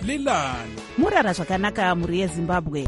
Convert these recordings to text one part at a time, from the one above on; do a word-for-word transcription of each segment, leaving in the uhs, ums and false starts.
lilani murara zvakanaka muri yeZimbabwe.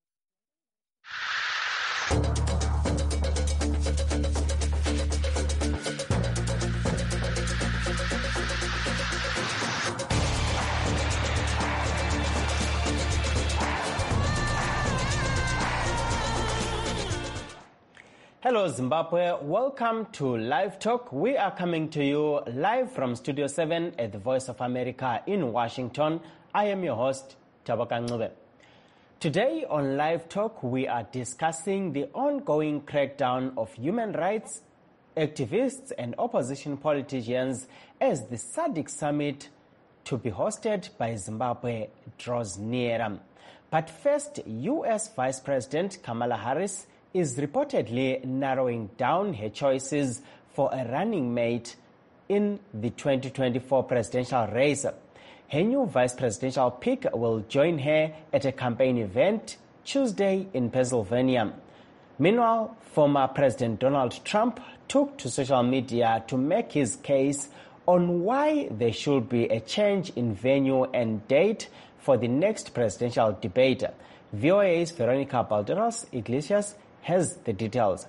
Hello Zimbabwe, welcome to Live Talk. We are coming to you live from Studio seven at the Voice of America in Washington. I am your host, Tabaka Ncube. Today on Live Talk, we are discussing the ongoing crackdown of human rights activists and opposition politicians as the SADC summit to be hosted by Zimbabwe draws nearer. But first, U S Vice President Kamala Harris is reportedly narrowing down her choices for a running mate in the twenty twenty-four presidential race. Her new vice presidential pick will join her at a campaign event Tuesday in Pennsylvania. Meanwhile, former President Donald Trump took to social media to make his case on why there should be a change in venue and date for the next presidential debate. V O A's Veronica Balderas Iglesias has the details.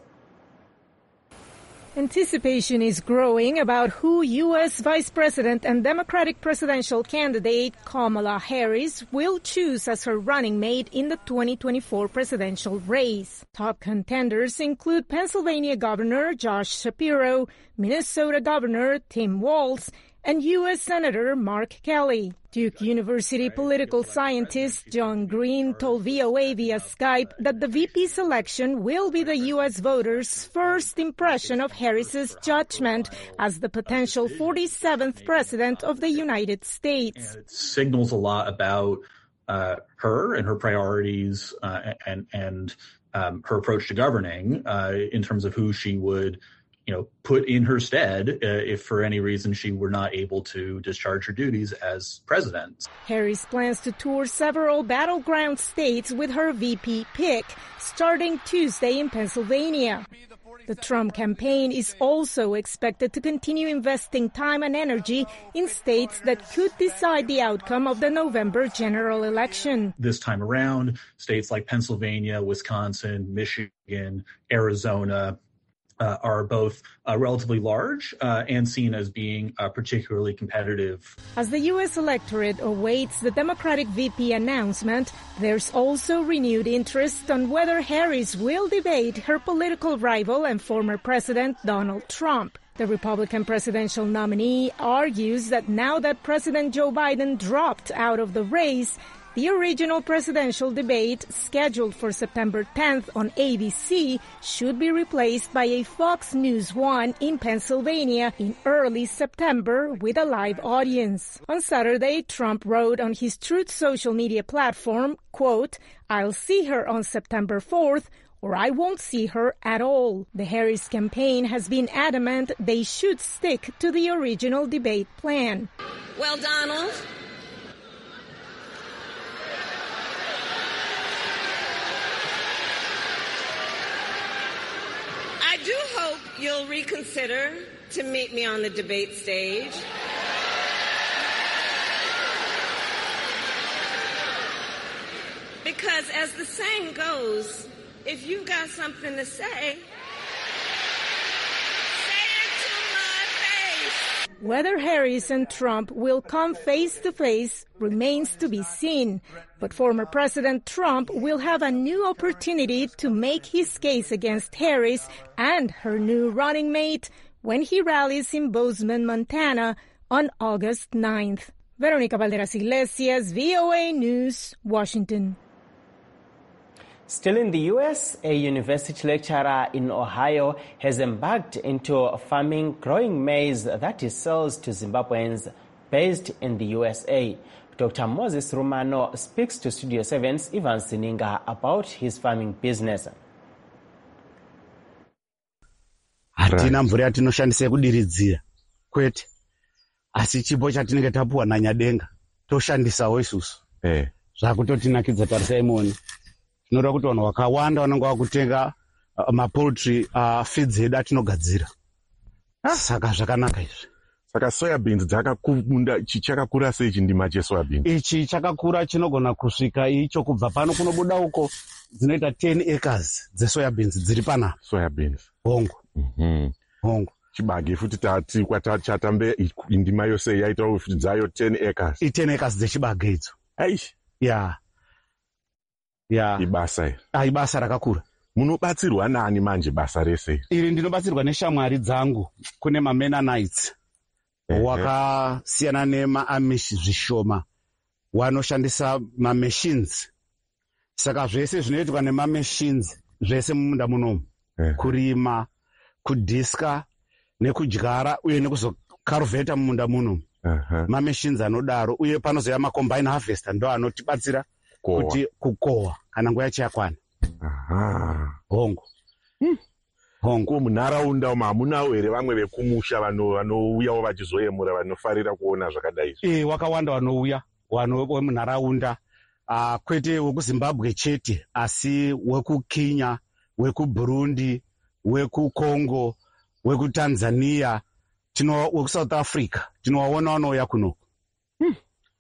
Anticipation is growing about who U S Vice President and Democratic presidential candidate Kamala Harris will choose as her running mate in the twenty twenty-four presidential race. Top contenders include Pennsylvania Governor Josh Shapiro, Minnesota Governor Tim Walz, and U S Senator Mark Kelly. Duke University political scientist John Green told V O A via Skype that the V P selection will be the U S voters' first impression of Harris's judgment as the potential forty-seventh president of the United States. It signals a lot about uh, her and her priorities uh, and, and um, her approach to governing uh, in terms of who she would you know, put in her stead uh, if for any reason she were not able to discharge her duties as president. Harris plans to tour several battleground states with her V P pick, starting Tuesday in Pennsylvania. The Trump campaign is also expected to continue investing time and energy in states that could decide the outcome of the November general election. This time around, states like Pennsylvania, Wisconsin, Michigan, Arizona, Uh, are both uh, relatively large uh, and seen as being uh, particularly competitive. As the U S electorate awaits the Democratic V P announcement, there's also renewed interest on whether Harris will debate her political rival and former President Donald Trump. The Republican presidential nominee argues that now that President Joe Biden dropped out of the race, the original presidential debate, scheduled for September tenth on A B C, should be replaced by a Fox News one in Pennsylvania in early September with a live audience. On Saturday, Trump wrote on his Truth social media platform, quote, "I'll see her on September fourth, or I won't see her at all." The Harris campaign has been adamant they should stick to the original debate plan. Well, Donald, I do hope you'll reconsider to meet me on the debate stage. Because as the saying goes, if you've got something to say, say it to my face. Whether Harris and Trump will come face-to-face remains to be seen. But former President Trump will have a new opportunity to make his case against Harris and her new running mate when he rallies in Bozeman, Montana on August ninth. Veronica Balderas Iglesias, V O A News, Washington. Still in the U S, a university lecturer in Ohio has embarked into farming growing maize that he sells to Zimbabweans based in the U S A. Doctor Moses Rumano speaks to Studio seven's Ivan Sininga about his farming business. Hatina mvura yatinoshandisa kudiridzira kwete asi chipo chatinenge tapuwa nanyadenga toshandisawo isusu eh zvakutotinakidza tarisaimoni tinoda kuti vanhu vakawanda vanenge vakutenga uh, mapoultry uh, feeds edu atinogadzira saka zvakanaka izvi Saka soya beans dzakakunda, ichi chakakura sei chindima chesoya beans? Ichi chakakura chinogona kusvika icho kubva pano kunobuda uko dzinoita ten acres dzesoya beans dziri pana. Soya beans. Hongo. Mhm. Hongo. Chibage futi tati kwatachatambe indima yose yaitawo futi dzayo ten acres. I ten acres dzechibage idzo. Aish. Ya. Ya. Ibasa iri. Ah, ibasa rakakura. Munobatsirwa nani manje basa rese? Iri ndinobatsirwa neshamwari dzangu kune ma-Mennonites. Wakasiyana nema-Amish zvishoma. Wanoshandisa ma-machines. Saka zvese zvinoitwa nema-machines zvese mumunda munomu. Kurima, kudhiska, nekudyara uye nekuzokaruvheta mumunda munomu. Ma-machines anodaro uye panozoya ma-combine harvester ndo anotibatsira kuti kukohwa kana nguva yacho yakwana. Aha. Hongo. Hmm. Hongo munharaunda umu hamunawo here vamwe vekumusha vanouyawo vachizoyemura vanofarira kuona zvakadai? Eh, wakawanda vanouya wemunharaunda. Uh, kwete wekuZimbabwe chete asi wekuKenya, wekuBurundi, wekuCongo, wekuTanzania, tino wekuSouth Africa. Tinowaona vanouya kuno. Hmm.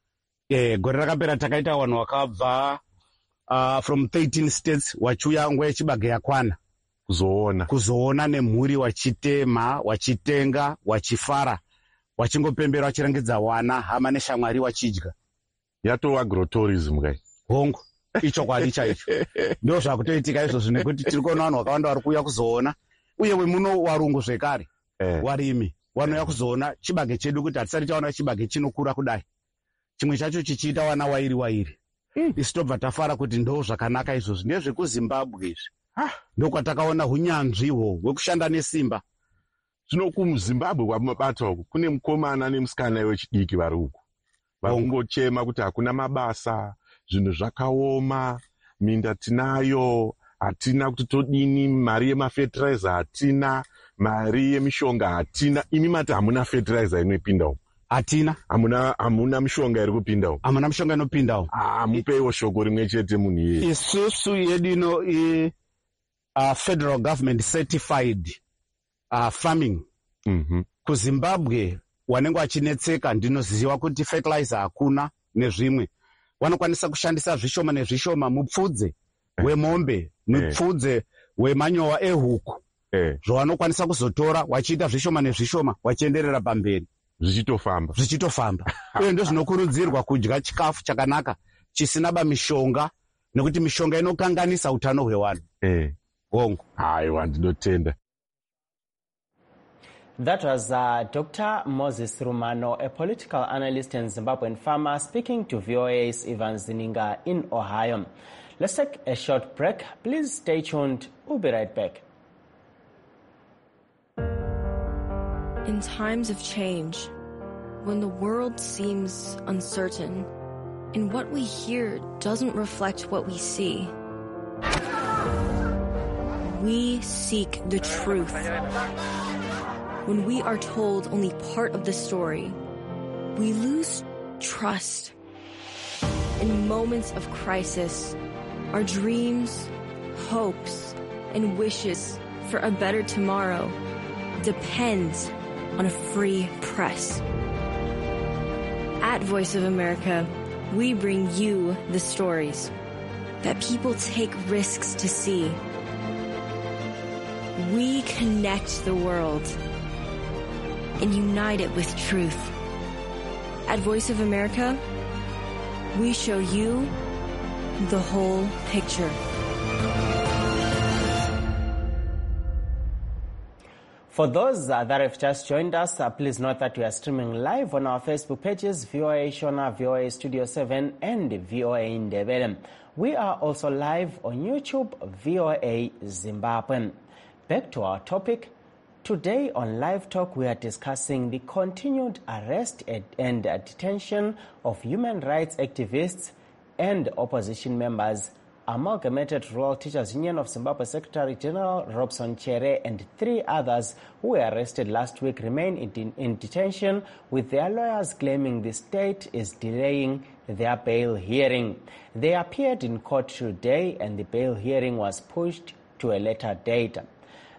Eh, gore rakapera takaita vanhu vakabva Uh, from thirteen states wachiuya nguva yechibage yakwana kuzoona kuzoona nemhuri wachitema wachitenga wachifara wachingopembera wachirengedza wana hama neshamwari wachidya. Yatova agrotourism kai? Hongo. Icho kwadi chaicho. Ndo zvakutoitika izvozvo nekuti tiri kuona vanhu vakawanda vari kuuya kuzoona uye wemuno varungu zvekare eh. Warimi vanouya kuzoona chibage chedu kuti hatisati taona chibage chinokura kudai. Chimwe chacho chichiita wana wairi wairi. Mm. Isi tobva tafara kuti ndo zvakanaka izvozvo ndezvekuZimbabwe izvi. Ah, ndokwatakaona hunyanzvi ihwo hwekushanda nesimba. Zvino kuZimbabwe kwamabata uku kune mukomana nemusikana wechidiki vari uku. Vakungochema kuti hakuna mabasa, zvinhu zvakaoma, minda tinayo, hatina kuti todini, mari yemafertilizer hatina, mari yemishonga hatina. Imi mati hamuna fertilizer inopinda uku? Hatina. Hamuna hamuna mishonga iri kupinda uku? Hamuna mishonga inopinda uku. Ah, mupeiwo shoko rimwe chete munhu iye. Isusu yedu ino i uh, federal government certified uh, farming. Mhm. KuZimbabwe wanenge wachinetseka ndinoziva kuti fertilizer hakuna nezvimwe. Vanokwanisa kushandisa zvishoma nezvishoma mupfudze eh. wemombe, mupfudze eh. wemanyowa ehuku. Eh. Zvavanokwanisa kuzotora wachiita zvishoma nezvishoma wachienderera pamberi. Zvichitofamba. Zvichitofamba. Uye ndo zvinokurudzirwa kudya chikafu chakanaka chisina bamishonga nekuti mishonga inokanganisa utano hwevanhu. Eh. Hongo. Haiwa ndinotenda. That was uh, Doctor Moses Rumano, a political analyst and Zimbabwean farmer, speaking to V O A's Ivan Zininga in Ohio. Let's take a short break. Please stay tuned. We'll be right back. In times of change, when the world seems uncertain, and what we hear doesn't reflect what we see, we seek the truth. When we are told only part of the story, we lose trust. In moments of crisis, our dreams, hopes, and wishes for a better tomorrow depend on a free press. At Voice of America, we bring you the stories that people take risks to see. We connect the world and unite it with truth. At Voice of America, we show you the whole picture. For those uh, that have just joined us, uh, please note that we are streaming live on our Facebook pages, V O A Shona, V O A Studio seven, and V O A Ndebele. We are also live on YouTube, V O A Zimbabwe. Back to our topic. Today on Live Talk, we are discussing the continued arrest and detention of human rights activists and opposition members. Amalgamated Rural Teachers Union of Zimbabwe Secretary General Robson Chere and three others who were arrested last week remain in, in detention, with their lawyers claiming the state is delaying their bail hearing. They appeared in court today and the bail hearing was pushed to a later date.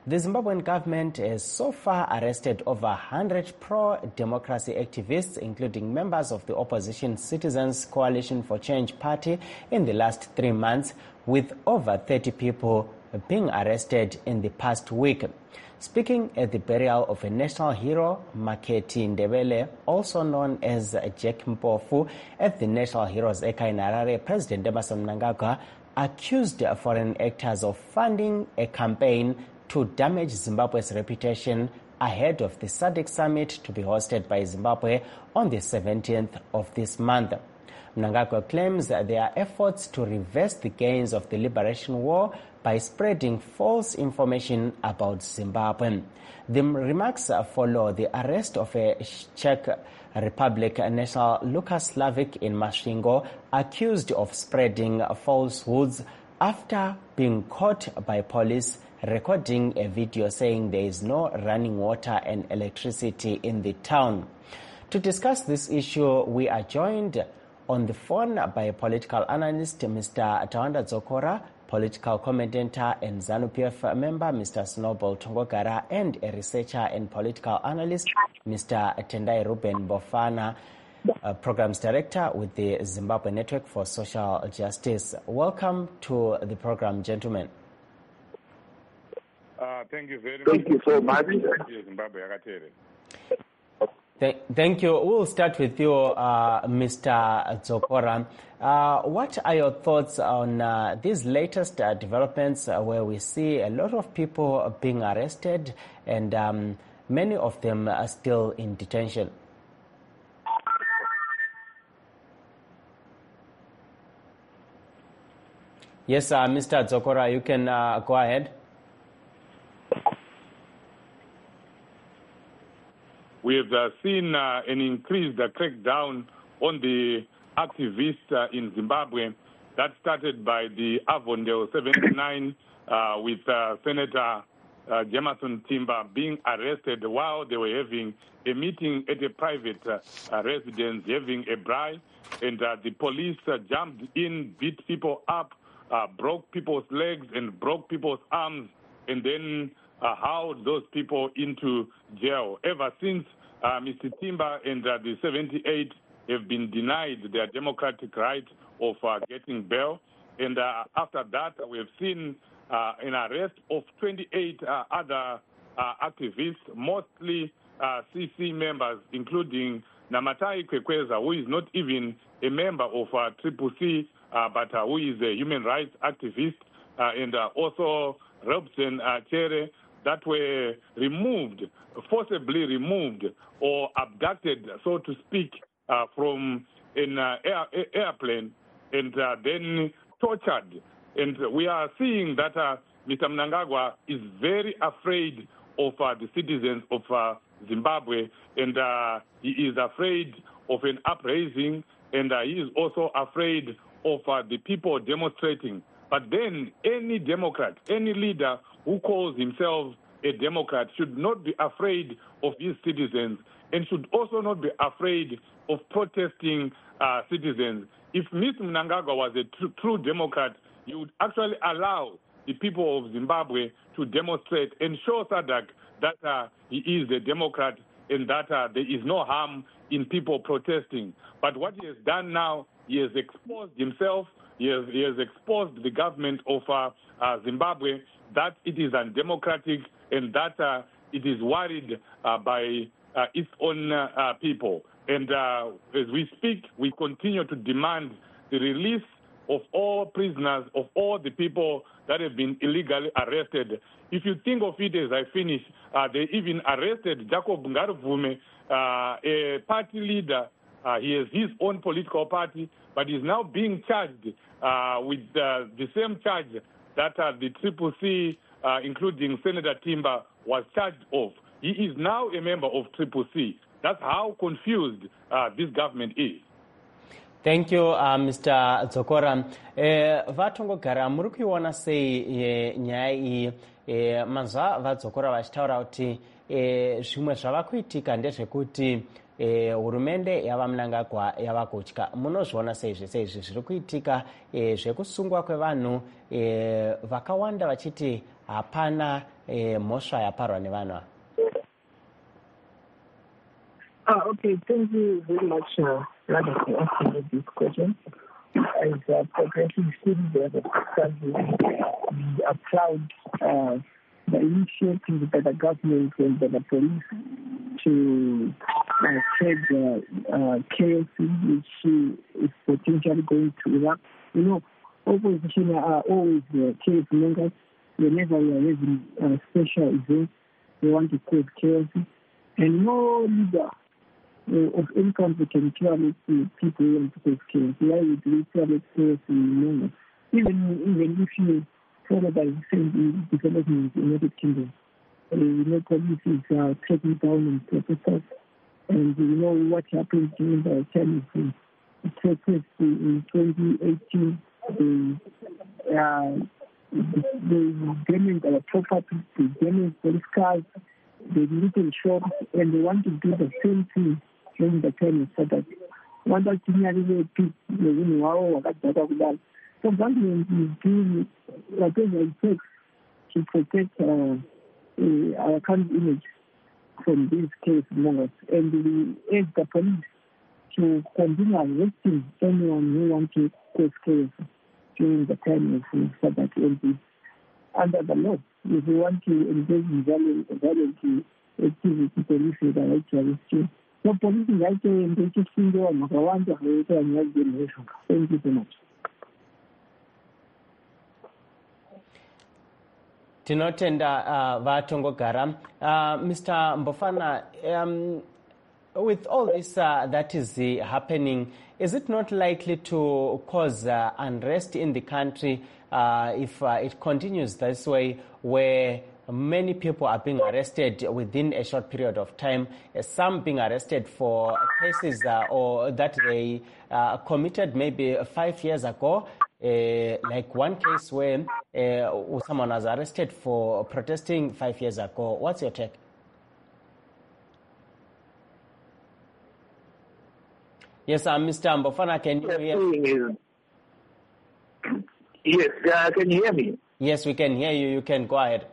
The Zimbabwean government has so far arrested over one hundred pro-democracy activists, including members of the opposition Citizens Coalition for Change party, in the last three months, with over thirty people being arrested in the past week. Speaking at the burial of a national hero, Maketi Ndebele, also known as Jack Mpofu, at the National Heroes Eka in Harare, President Emmerson Mnangagwa accused foreign actors of funding a campaign to damage Zimbabwe's reputation ahead of the S A D C summit to be hosted by Zimbabwe on the seventeenth of this month. Mnangagwa claims their efforts to reverse the gains of the liberation war by spreading false information about Zimbabwe. The remarks follow the arrest of a Czech Republic national Lucas Slavic in Masvingo, accused of spreading falsehoods after being caught by police recording a video saying there is no running water and electricity in the town. To discuss this issue, we are joined on the phone by political analyst Mister Tawanda Dzokora, political commentator and ZANU-P F member Mister Snowball Tongogara, and a researcher and political analyst Mister Tendai Ruben Bofana, uh, programs director with the Zimbabwe Network for Social Justice. Welcome to the program, gentlemen. Uh, thank you very thank much. You so much. Zimbabwe. Thank you. We'll start with you, uh, Mister Dzokora. Uh, what are your thoughts on uh, these latest uh, developments uh, where we see a lot of people being arrested and um, many of them are still in detention? Yes, uh, Mister Dzokora, you can uh, go ahead. We have uh, seen uh, an increased uh, crackdown on the activists uh, in Zimbabwe. That started by the Avondale seventy-nine uh, with uh, Senator uh, Jameson Timber being arrested while they were having a meeting at a private uh, uh, residence, having a bribe, and uh, the police uh, jumped in, beat people up, uh, broke people's legs and broke people's arms, and then uh, hauled those people into jail. Ever since, uh, Mister Timber and uh, the seventy-eight have been denied their democratic right of uh, getting bail. And uh, after that, we have seen uh, an arrest of twenty-eight uh, other uh, activists, mostly uh, C C members, including Namatai Kwekweza, who is not even a member of uh, Triple C, uh, but uh, who is a human rights activist, uh, and uh, also Robson uh, Chere, that were removed, forcibly removed or abducted, so to speak, uh, from an uh, air, airplane and uh, then tortured. And we are seeing that uh, Mister Mnangagwa is very afraid of uh, the citizens of uh, Zimbabwe, and uh, he is afraid of an uprising, and uh, he is also afraid of uh, the people demonstrating. But then any Democrat, any leader who calls himself a Democrat should not be afraid of his citizens and should also not be afraid of protesting uh, citizens. If Mister Mnangagwa was a tr- true Democrat, he would actually allow the people of Zimbabwe to demonstrate and show S A D C that uh, he is a Democrat and that uh, there is no harm in people protesting. But what he has done now, he has exposed himself, he has, he has exposed the government of uh, uh, Zimbabwe that it is undemocratic and that uh, it is worried uh, by uh, its own uh, people. And uh, as we speak, we continue to demand the release of all prisoners, of all the people that have been illegally arrested. If you think of it as I finish, uh, they even arrested Jacob Ngaruvume, uh, a party leader. Uh, he has his own political party, but is now being charged uh, with uh, the same charge that uh, the Triple C, uh, including Senator Timber, was charged of. He is now a member of Triple C. That's how confused uh, this government is. Thank you, uh, Mister Dzokora. Eh, vatongogara muri kuiona sei eh, nyaya iyi eh, manzwa vadzokora vachitaura kuti eh, zvimwe zvava kuitika ndezvekuti eh, hurumende yava Mnangagwa yava kutya. Munozviona sei zvese izvi zviri kuitika eh, zvekusungwa kwevanhu eh, vakawanda vachiti hapana eh, mhosva yaparwa nevanhu ava? Ah, okay, thank you very much, uh, Radha, for asking me this question. As a progressive citizen of the country, we applaud uh, the initiative by the government and by the police to uh, spread the uh, chaos which is potentially going to erupt. You know, opposition are always uh, chaos mongers. Whenever we are having uh, special events, they want to cause chaos. And no leader uh, of any country can clearly see people who want to cause chaos. Why would we clearly chaos in moments? Even, even if you follow by the same development in the United Kingdom, uh, you know, police is uh, taking down and protesters. And you know what happened during the time of the protests in twenty eighteen. The, uh, they damaged our property, they damaged police cars, they looted shops, and they want to do the same thing during the time of Saturday. One of the things people, you know, so government is doing whatever it takes to protect uh, uh, our country image from these case mongers, and we urge the police to continue arresting anyone who wants to cause chaos during the time of Sabbath and under the law. If you want to engage in violent, violent activity, police have the right to arrest you. So police is right to engage in single and want to arrest you. Thank you so much. Tinotenda uh, vatongogara. Uh, Mister Mbofana, um, with all this uh, that is uh, happening, is it not likely to cause uh, unrest in the country uh, if uh, it continues this way, where many people are being arrested within a short period of time, uh, some being arrested for cases uh, or that they uh, committed maybe five years ago? Uh, like one case where uh, someone was arrested for protesting five years ago. What's your take? Yes, uh, Mister Mbofana, can you hear me? Yes, uh, can you hear me? Yes, we can hear you. You can go ahead.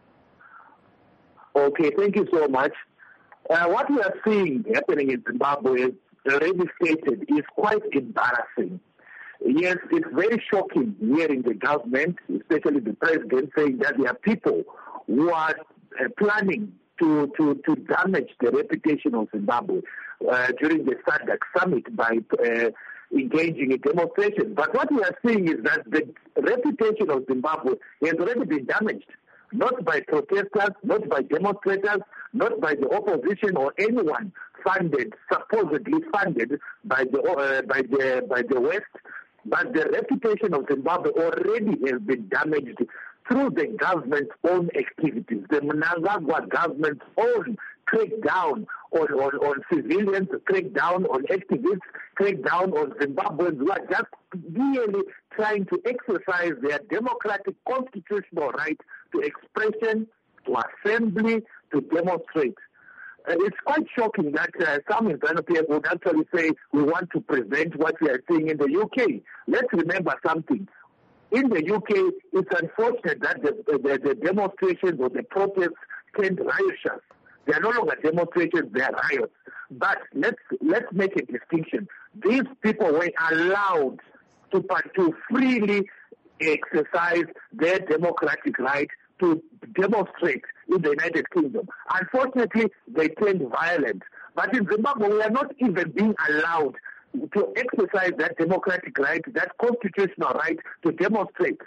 Okay, thank you so much. Uh, what we are seeing happening in Zimbabwe, already stated, is quite embarrassing. Yes, it's very shocking hearing the government, especially the president, saying that there are people who are uh, planning to, to, to damage the reputation of Zimbabwe uh, during the SADC summit by uh, engaging in demonstrations. But what we are seeing is that the reputation of Zimbabwe has already been damaged, not by protesters, not by demonstrators, not by the opposition or anyone funded, supposedly funded by the uh, by the by the West. But the reputation of Zimbabwe already has been damaged through the government's own activities, the Mnangagwa government's own crackdown on, on, on civilians, crackdown on activists, crackdown on Zimbabweans who are just really trying to exercise their democratic constitutional right to expression, to assembly, to demonstrate. Uh, it's quite shocking that uh, some in ZANU-P F would actually say we want to prevent what we are seeing in the U K. Let's remember something. In the U K, it's unfortunate that the, the, the demonstrations or the protests turned riotous. They are no longer demonstrations, they are riots. But let's let's make a distinction. These people were allowed to, to freely exercise their democratic right to demonstrate in the United Kingdom. Unfortunately, they turned violent. But in Zimbabwe, we are not even being allowed to exercise that democratic right, that constitutional right to demonstrate.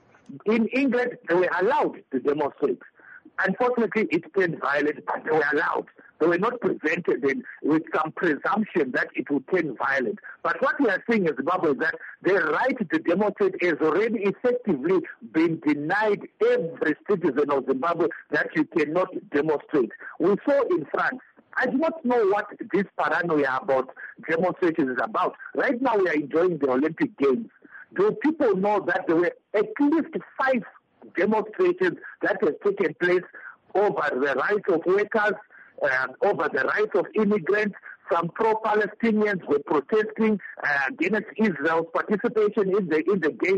In England, they were allowed to demonstrate. Unfortunately, it turned violent, but they were allowed. They were not prevented in, with some presumption that it would turn violent. But what we are seeing in Zimbabwe is that the right to demonstrate has already effectively been denied every citizen of Zimbabwe, that you cannot demonstrate. We saw in France. I do not know what this paranoia about demonstrations is about. Right now we are enjoying the Olympic Games. Do people know that there were at least five demonstrations that have taken place over the rights of workers, uh, over the rights of immigrants? Some pro-Palestinians were protesting uh, against Israel's participation in the in the games.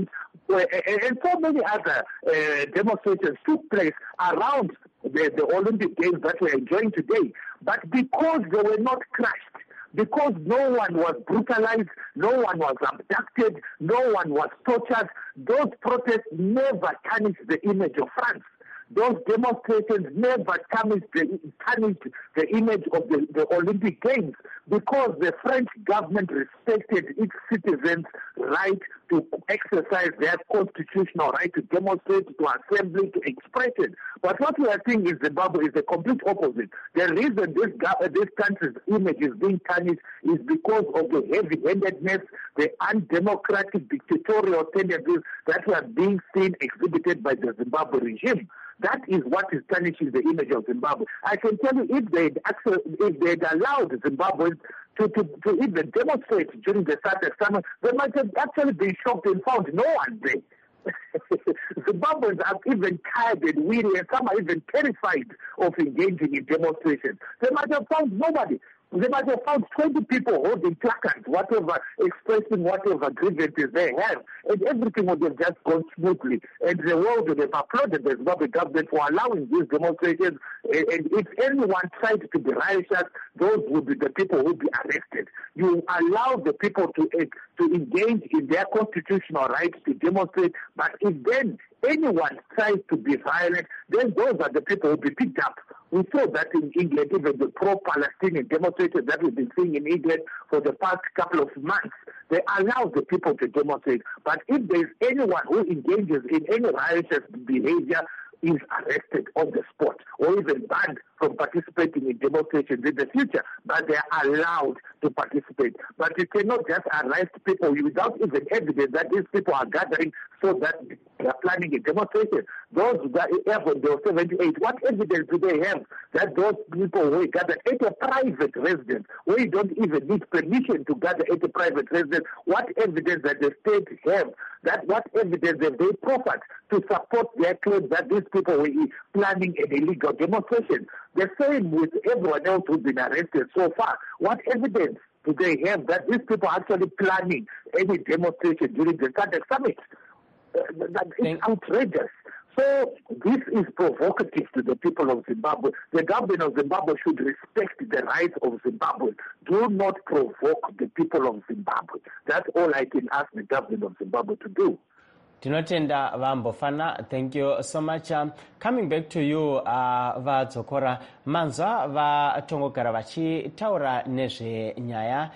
and so many other uh, demonstrations took place around the, the Olympic Games that we are enjoying today. But because they were not crushed, because no one was brutalized, no one was abducted, no one was tortured, those protests never tarnished the image of France. Those demonstrations never tarnished the, tarnished the image of the, the Olympic Games, because the French government respected its citizens' right to exercise their constitutional right to demonstrate, to assembly, to expression. But what we are seeing in Zimbabwe is the complete opposite. The reason this, this country's image is being tarnished is because of the heavy-handedness, the undemocratic dictatorial tendencies that were being seen exhibited by the Zimbabwe regime. That is what is tarnishing the image of Zimbabwe. I can tell you, if they'd, actually, if they'd allowed Zimbabweans to, to, to even demonstrate during the SADC summer, they might have actually been shocked and found no one there. Zimbabweans are even tired and weary, and some are even terrified of engaging in demonstrations. They might have found nobody. They might have found twenty people holding placards, whatever, expressing whatever grievances they have, and everything would have just gone smoothly. And the world would have applauded the Zimbabwe government for allowing these demonstrations. And if anyone tried to be riotous, those would be the people who would be arrested. You allow the people to, to engage in their constitutional right to demonstrate, but if then anyone tries to be violent, then those are the people who will be picked up. We saw that in England, even the pro-Palestinian demonstrators that we've been seeing in England for the past couple of months, they allow the people to demonstrate. But if there's anyone who engages in any riotous behavior, is arrested on the spot or even banned from participating in demonstrations in the future, but they are allowed to participate. But you cannot just arrest people without even evidence that these people are gathering so that they are planning a demonstration. Those that have on the seventy-eight, what evidence do they have that those people were gathered at a private residence, where you don't even need permission to gather at a private residence? What evidence that the state have? That what evidence have they proffered to support their claim that these people were planning an illegal demonstration? The same with everyone else who's been arrested so far. What evidence do they have that these people are actually planning any demonstration during the SADC summit? Uh, that it's outrageous. So this is provocative to the people of Zimbabwe. The government of Zimbabwe should respect the rights of Zimbabwe. Do not provoke the people of Zimbabwe. That's all I can ask the government of Zimbabwe to do. Tinotenda Vambofana, thank you so much. Um, coming back to you, uh, Vadzokora, manzwa vatongogara vachitaura nezve nyaya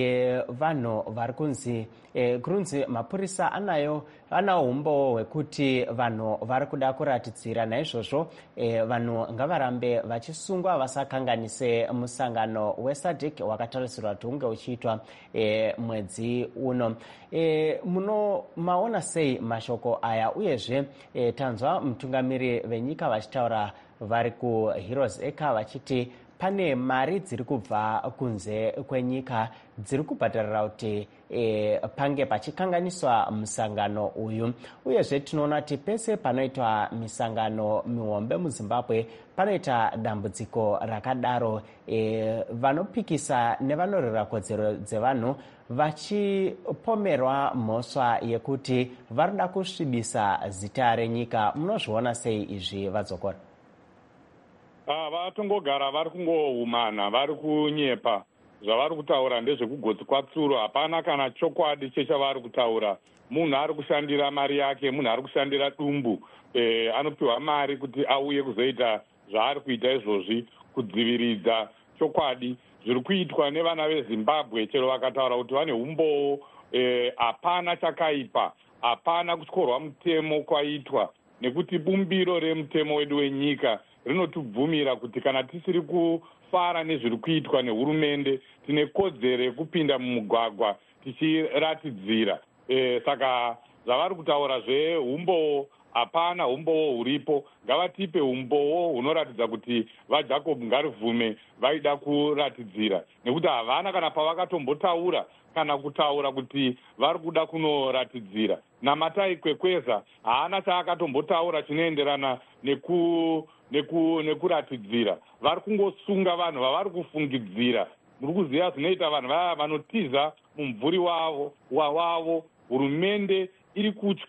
yevanhu vari kunzi eh, kurunzi mapurisa anayo anawo umbo hwekuti vanhu vari kuda kuratidzira. Naizvozvo eh, vanhu ngavarambe vachisungwa vasakanganise musangano weSADC wakatarisirwa kuti unge uchiitwa eh, mwedzi uno. Eh, muno maona sei mashoko aya, uyezve eh, tanzwa mutungamiri venyika vachitaura vari kuHeroes Acre vachiti pane mari dziri kubva kunze kwenyika dziri kubhadharira kuti e, pange pachikanganiswa musangano uyu. Uyezve tinoona kuti pese panoitwa misangano mihombe muZimbabwe panoita dambudziko rakadaro, e, vanopikisa nevanorwira kodzero dzevanhu vachipomerwa mhosva yekuti varida kusvibisa zita renyika. Munozviona sei izvi, Vadzokora? Ah, vatongogara vari kungohumana, vari kunyepa. Zvavari kutaura ndezvekugotsi kwatsuro. Hapana kana chokwadi chechavari kutaura. Munhu ari kushandira mari yake, munhu ari kushandira dumbu. Eh, anopiwa mari kuti auye kuzoita zvaari kuita izvozvi, kudziviridza chokwadi zviri kuitwa nevana veZimbabwe. Chero vakataura kuti vane umbowo, hapana eh, chakaipa, hapana kutyorwa mutemo kwaitwa, nekuti bumbiro remutemo wedu wenyika rinotibvumira kuti kana tisiri kufara nezviri kuitwa nehurumende, tine kodzero yekupinda mumugwagwa tichiratidzira. E, saka zvavari kutaura zveumbowo, hapana umbowo huripo. Ngavatipe umbowo hunoratidza kuti vaJacob Ngaruvume vaida kuratidzira, nekuti havana kana pavakatombotaura kana kutaura kuti vari kuda kunoratidzira. Namatai Kwekweza haana chaakatombotaura chinoenderana neku neku nekuratidzira. Vari kungosunga vanhu vavari kufungidzira. Muri kuziva zvinoita vanhu vaya vanotiza mumvuri wavo wavo. Hurumende iri kutya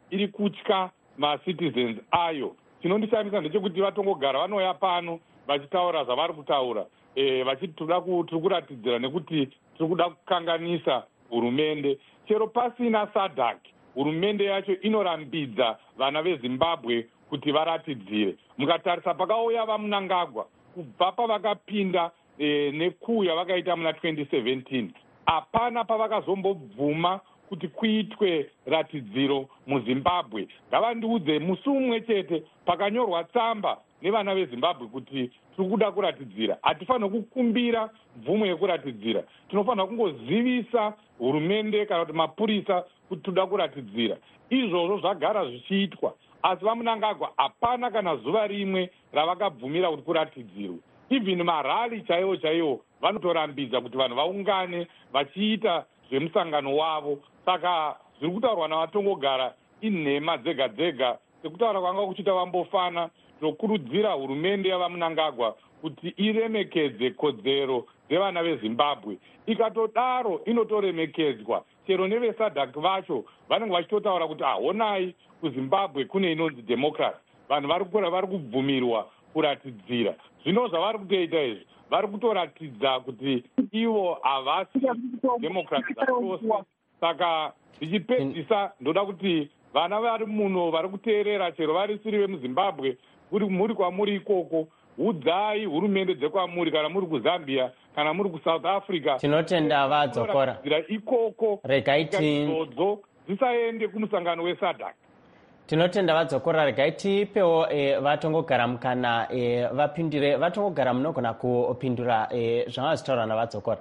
iri kutya macitizens ayo. Chinondishamisa ndechekuti vatongogara vanouya pano vachitaura zvavari kutaura e, vachiti tiri kuratidzira nekuti tiri kuda kukanganisa hurumende. Chero pasina SADC, hurumende yacho inorambidza vana veZimbabwe kuti varatidzire. Mukatarisa pakauya vaMnangagwa kubva pavakapinda e, nekuya vakaita muna twenty seventeen, hapana pavakazombobvuma kuti kuitwe ratidziro muZimbabwe. Ngavandiudze musi umwe chete pakanyorwa tsamba nevana veZimbabwe kuti tiri kuda kuratidzira. Hatifanira kukumbira mvumo yekuratidzira, tinofanira kungozivisa hurumende kana kuti mapurisa kuti toda kuratidzira. Izvozvo zvagara zvichiitwa, asi vaMnangagwa hapana kana zuva rimwe ravakabvumira kuti kuratidzirwe. Even marali chaiwo chaiwo vanotorambidza kuti vanhu vaungane vachiita zvemusangano wavo. Saka zviri kutaurwa navatongogara inhema dzega dzega sekutaura kwanga kuchiita vambofana. Tinokurudzira hurumende yavaMnangagwa kuti iremekedze kodzero dzevana veZimbabwe. Ikatodaro inotoremekedzwa, chero neveSADC vacho vanenge vachitotaura kuti ahonai kuZimbabwe kune inonzi democracy, vanhu vari kukura vari kubvumirwa kuratidzira. Zvino zvavari kutoita izvi vari kutoratidza kuti ivo havasi democracy zvachose. Saka ndichipedzisa ndoda kuti vana vari muno vari kuteerera, chero vari siri vemuZimbabwe, kuri muri kwamuri ikoko, udzai hurumende dzekwamuri, kana muri kuZambia kana muri kuSouth Africa. Tinotenda vadzokora ikoko, regai zodzo dzisaende kumusangano weSADC. Tinotenda vadzokora, regai tipewo e, vatongogara mukana e, vapindire. Vatongogara munogona kupindura e, zvanga zvitaurwa navadzokora.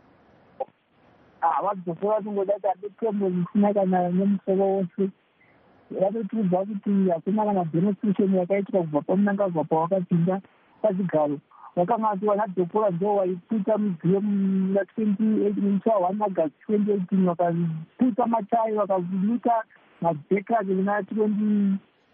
Ah, vadzokora tingoda kuti adetembo zvisina kana nemusoro wose. Vatotiudza kuti hakuna kana demonstration yakaitwa kubva paMnangagwa pawakapinda pachigaro. Vakanga vati vana dhokora ndo vaiputsa mudziyo muna twenty eighteen musi wa August twenty eighteen, vakaputsa matayi vakavunika mabhekadi muna twenty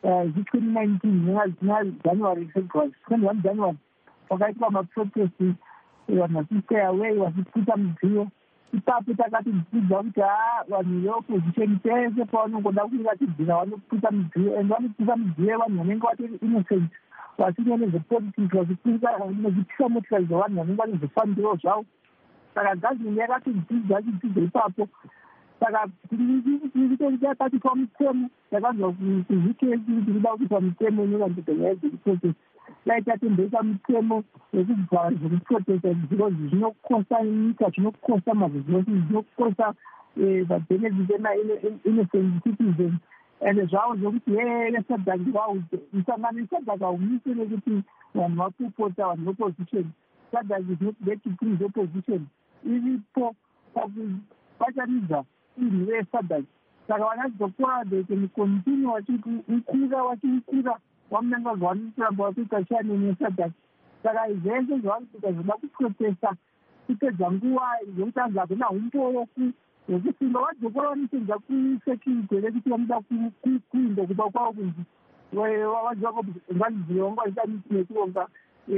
nineteen nena January February twenty one January vakaitwa maprotest, vanhu vachistay away vachiputsa mudziyo. Ipapo takati dzidzidza kuti haa vanhu veopposition pese pavanongoda kuratidzira vanoputsa mudziyo, and vanoputsa mudziyo vanhu vanenge vatori innocent vasina nezvepolitics, vachipisa motikari dzavanhu vanenge vane zvifambiro zvavo. Saka gavhimende yakatidzidza chidzidzo ipapo. Saka tiri takatipa mutemo, takanzwa kuzvikesi kuti kuda kuipa mutemo inorambidzwa nyaya dzekuprotest. Dai tatendesa mutemo wekubva zvekuprotesta, zviro zvinokosa nyika, zvinokosa mazvizvose, zvinokosa vabenefit ema-innocent citizens. And zvavo zvokuti here SADC vaudze musangano weSADC haumise nekuti vanhu vakupota vanhu veopposition. SADC is not there to please opposition. Iripo pakubatanidza inhu veSADC. Saka vanadzokora they can continue vachikura vachikura vaMnangagwa vanotoramba vakuita shani neSADC. Saka zvese zvavari kuita zvoda kuprotesta kupedza nguva zvokuti anzi hakuna umboroku hwekusimba. Vadzokora vanosenza kusecurity rekuti vanoda kuinda kuba kwavo kunzi vadzivako ngazvizive vanga vaita miti nekuronga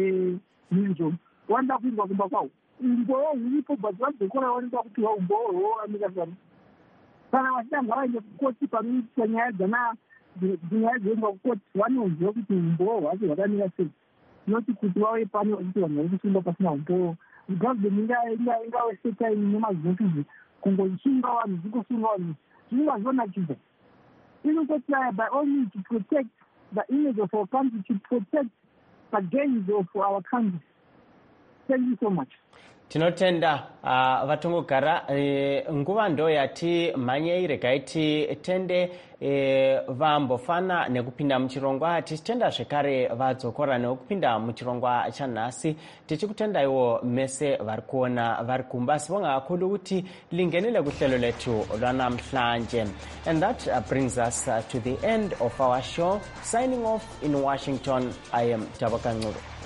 mhizvo vanoda kuindwa kumba kwavo. Umbowo huripo but vadzokora vanoda kuti umbowo hwoamikasana. Kana vachitanga vaende kukoti panoitwa nyaya dzana dzinyaya dzoendwa kukoti vanoziva kuti umbowo hwacho hwakamira sei, noti kuti vauye pano kuti vanhu vari kusimba pasina umbowo. Gavhimende ingawesetaini nemazinofizi kungosunga vanhu zvingosunga vanhu zvingazonakidza. Inototry by all means to protect the image of our country, to protect the gains of our country. Thank you so much. Tinotenda uh, vatongogara uh, nguva ndo yati mhanyei regai titende uh, vambofana nekupinda muchirongwa. Tichitenda zvekare vadzokora nekupinda muchirongwa chanhasi. Tichikutendaiwo mese vari kuona vari kumba sibonga kakhulu kuti lingenile kuhlelo lethu lwanamhlanje. And that uh, brings us uh, to the end of our show. Signing off in Washington, I am Tabaka Ncube.